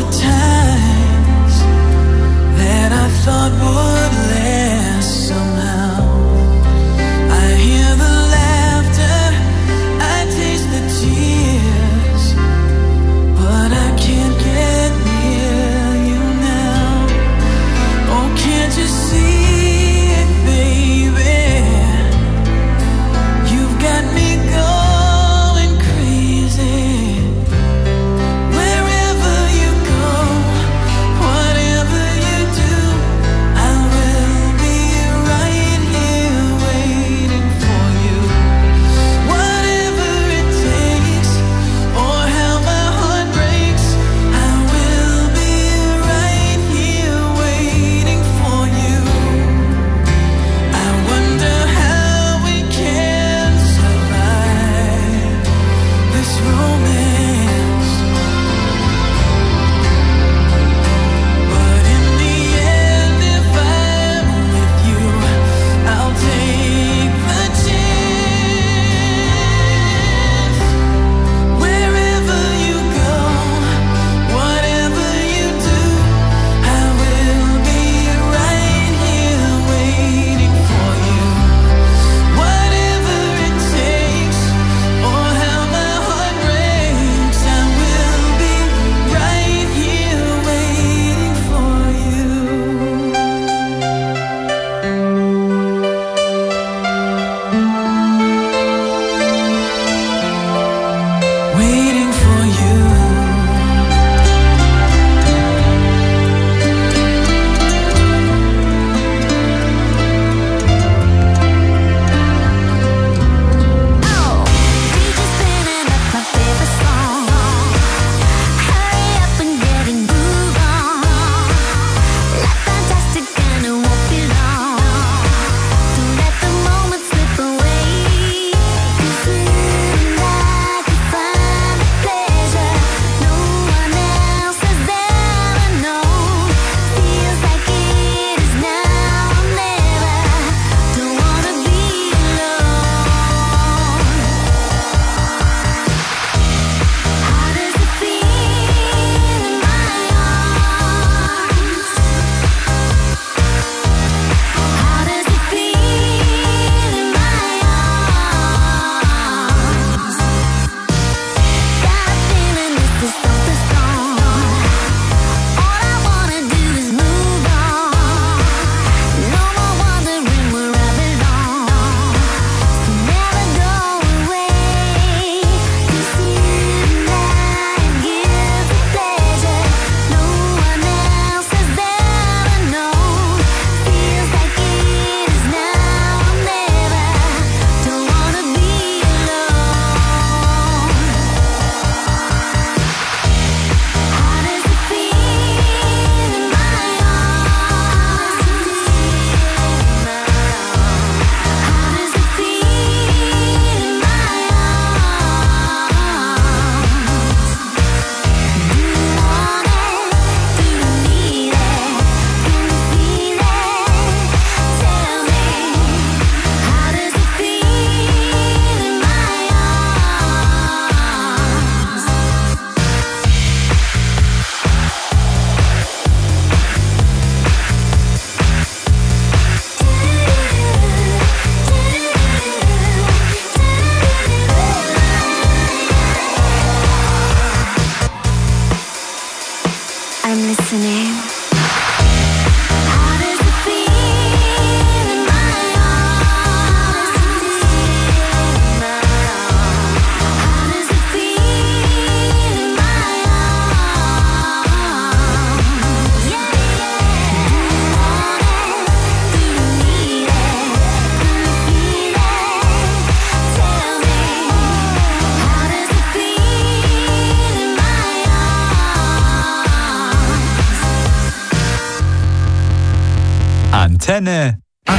Antenne 1.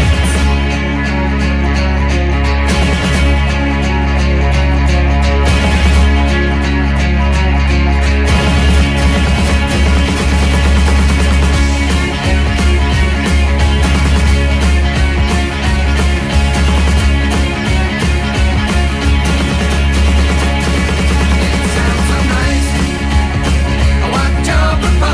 Sounds so nice. I want your proposal.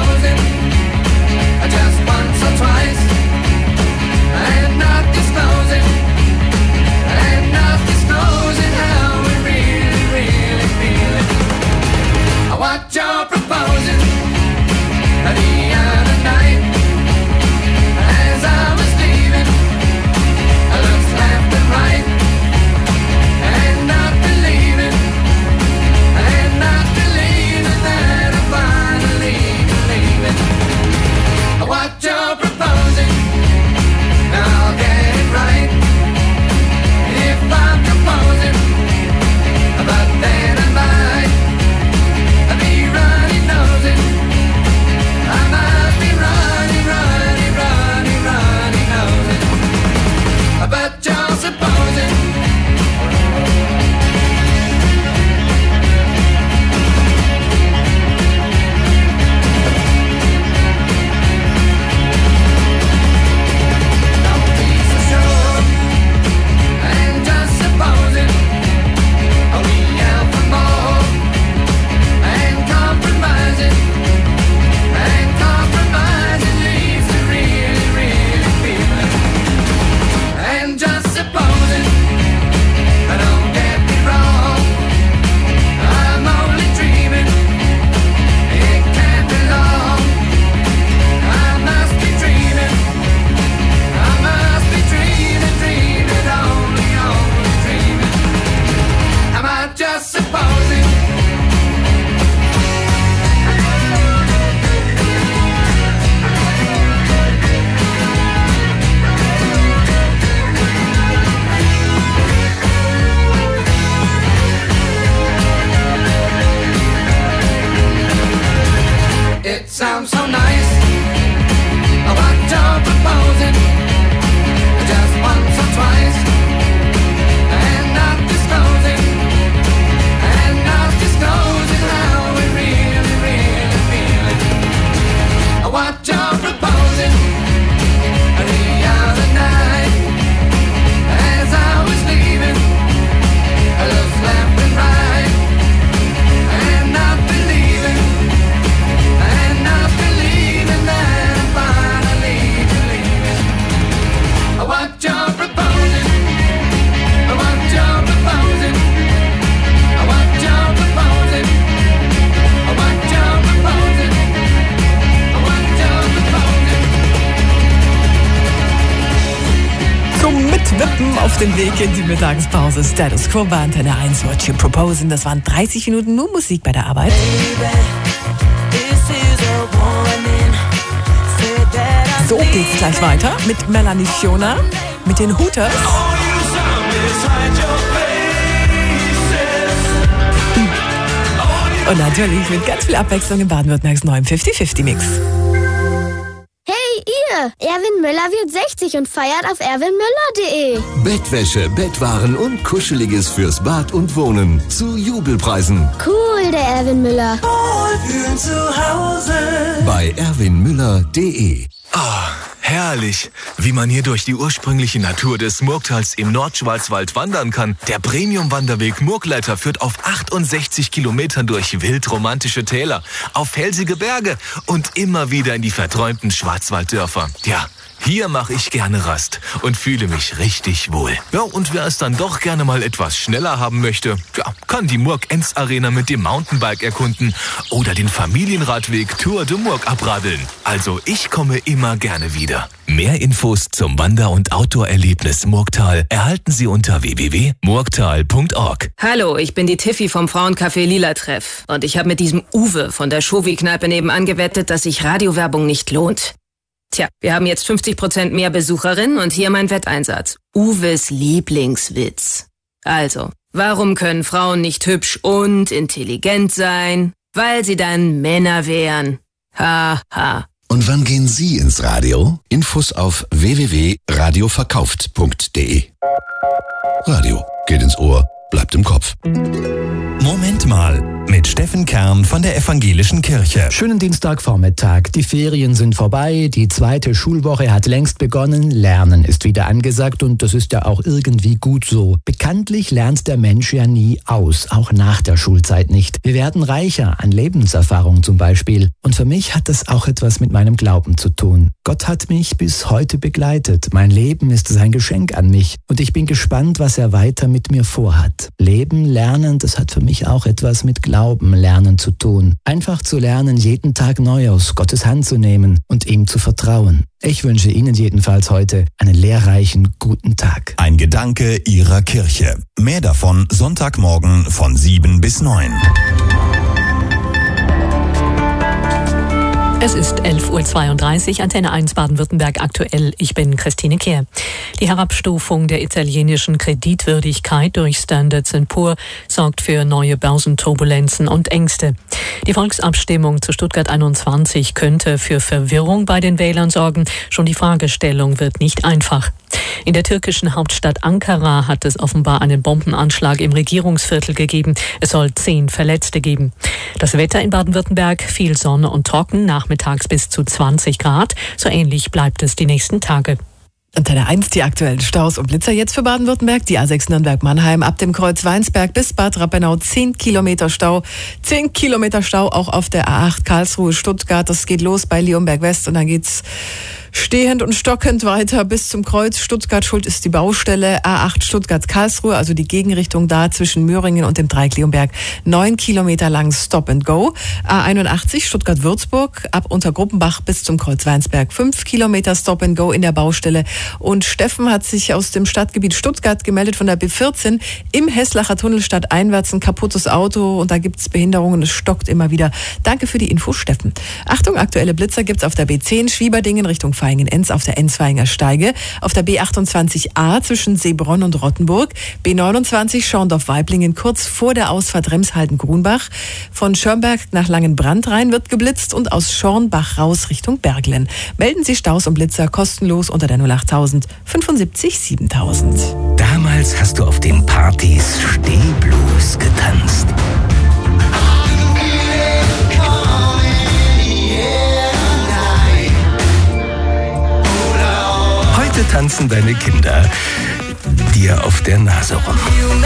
what you're proposing the other night. As I was leaving, I looked left and right, and not believing that I'm finally believing what you're proposing. I'll get it right if I'm proposing, but then I might be running nosing. I might be running nosing, but you're supposing. Sounds so nice, what you're proposing, just once or twice, and not disclosing how we really feeling. What you're proposing the other night, as I was leaving, I looked left and right, and not believing that I'm finally believing what you're proposing, what you're proposing, what you're proposing, what you're proposing, what you're proposing. Zum Mitwippen auf den Weg in die Mittagspause. Status Quo bei Antenne 1, What You Proposing. Das waren 30 Minuten nur Musik bei der Arbeit. So geht's gleich weiter mit Melanie Fiona, mit den Hooters. Und natürlich mit ganz viel Abwechslung in Baden-Württembergs neuen 50-50-Mix. Hey ihr, Erwin Möller wird 60 und feiert auf erwinmöller.de. Bettwäsche, Bettwaren und Kuscheliges fürs Bad und Wohnen zu Jubelpreisen. Cool, der Erwin Müller. Wohlfühlen zu Hause. Bei erwinmüller.de. Ah, herrlich, wie man hier durch die ursprüngliche Natur des Murgtals im Nordschwarzwald wandern kann. Der Premium-Wanderweg Murgleiter führt auf 68 Kilometern durch wildromantische Täler, auf felsige Berge und immer wieder in die verträumten Schwarzwalddörfer. Ja, hier mache ich gerne Rast und fühle mich richtig wohl. Ja, und wer es dann doch gerne mal etwas schneller haben möchte, ja, kann die Murg-Enz-Arena mit dem Mountainbike erkunden oder den Familienradweg Tour de Murg abradeln. Also ich komme immer gerne wieder. Mehr Infos zum Wander- und Outdoor-Erlebnis Murgtal erhalten Sie unter www.murgtal.org. Hallo, ich bin die Tiffy vom Frauencafé Lila Treff. Und ich habe mit diesem Uwe von der Shovi-Kneipe nebenan gewettet, dass sich Radiowerbung nicht lohnt. Tja, wir haben jetzt 50% mehr Besucherinnen und hier mein Wetteinsatz. Uwes Lieblingswitz. Also, warum können Frauen nicht hübsch und intelligent sein? Weil sie dann Männer wären. Ha, ha. Und wann gehen Sie ins Radio? Infos auf www.radioverkauft.de. Radio geht ins Ohr, bleibt im Kopf. Moment mal, mit Steffen Kern von der Evangelischen Kirche. Schönen Dienstagvormittag. Die Ferien sind vorbei, die zweite Schulwoche hat längst begonnen, Lernen ist wieder angesagt und das ist ja auch irgendwie gut so. Bekanntlich lernt der Mensch ja nie aus, auch nach der Schulzeit nicht. Wir werden reicher an Lebenserfahrung zum Beispiel. Und für mich hat das auch etwas mit meinem Glauben zu tun. Gott hat mich bis heute begleitet. Mein Leben ist sein Geschenk an mich und ich bin gespannt, was er weiter mit mir vorhat. ist. Leben, lernen, das hat für mich auch etwas mit Glauben, Lernen zu tun. Einfach zu lernen, jeden Tag neu aus Gottes Hand zu nehmen und ihm zu vertrauen. Ich wünsche Ihnen jedenfalls heute einen lehrreichen, guten Tag. Ein Gedanke Ihrer Kirche. Mehr davon Sonntagmorgen von 7 bis 9. Es ist 11.32 Uhr, Antenne 1 Baden-Württemberg aktuell. Ich bin Christine Kehr. Die Herabstufung der italienischen Kreditwürdigkeit durch Standard & Poor sorgt für neue Börsenturbulenzen und Ängste. Die Volksabstimmung zu Stuttgart 21 könnte für Verwirrung bei den Wählern sorgen. Schon die Fragestellung wird nicht einfach. In der türkischen Hauptstadt Ankara hat es offenbar einen Bombenanschlag im Regierungsviertel gegeben. Es soll 10 Verletzte geben. Das Wetter in Baden-Württemberg, viel Sonne und trocken, nachmittags bis zu 20 Grad. So ähnlich bleibt es die nächsten Tage. Antenne 1, die aktuellen Staus und Blitzer jetzt für Baden-Württemberg. Die A6 Nürnberg-Mannheim ab dem Kreuz Weinsberg bis Bad Rappenau 10 Kilometer Stau. 10 Kilometer Stau auch auf der A8 Karlsruhe-Stuttgart. Das geht los bei Leonberg-West und dann geht's stehend und stockend weiter bis zum Kreuz Stuttgart. Schuld ist die Baustelle A8 Stuttgart-Karlsruhe, also die Gegenrichtung da zwischen Möhringen und dem Dreieck Leonberg. 9 Kilometer lang Stop and Go. A81 Stuttgart-Würzburg ab Untergruppenbach bis zum Kreuz Weinsberg. 5 Kilometer Stop and Go in der Baustelle. Und Steffen hat sich aus dem Stadtgebiet Stuttgart gemeldet von der B14 im Hesslacher Tunnel stadteinwärts ein kaputtes Auto und da gibt's Behinderungen. Es stockt immer wieder. Danke für die Info, Steffen. Achtung, aktuelle Blitzer gibt's auf der B10 Schwieberdingen Richtung Vaihingen-Enz auf der Enzweiger Steige, auf der B28a zwischen Seebronn und Rottenburg, B29 Schorndorf-Weiblingen kurz vor der Ausfahrt Remshalden-Grunbach, von Schörnberg nach Langenbrand-Rhein wird geblitzt und aus Schornbach raus Richtung Berglen. Melden Sie Staus und Blitzer kostenlos unter der 08000 75 7000. Damals hast du auf den Partys Stehblues getanzt. Heute tanzen deine Kinder dir auf der Nase rum.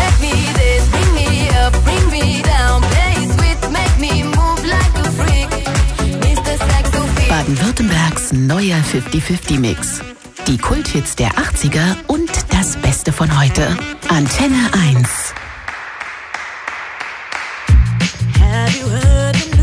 Baden-Württembergs neuer 50-50-Mix. Die Kulthits der 80er und das Beste von heute. Antenne 1. Have you heard the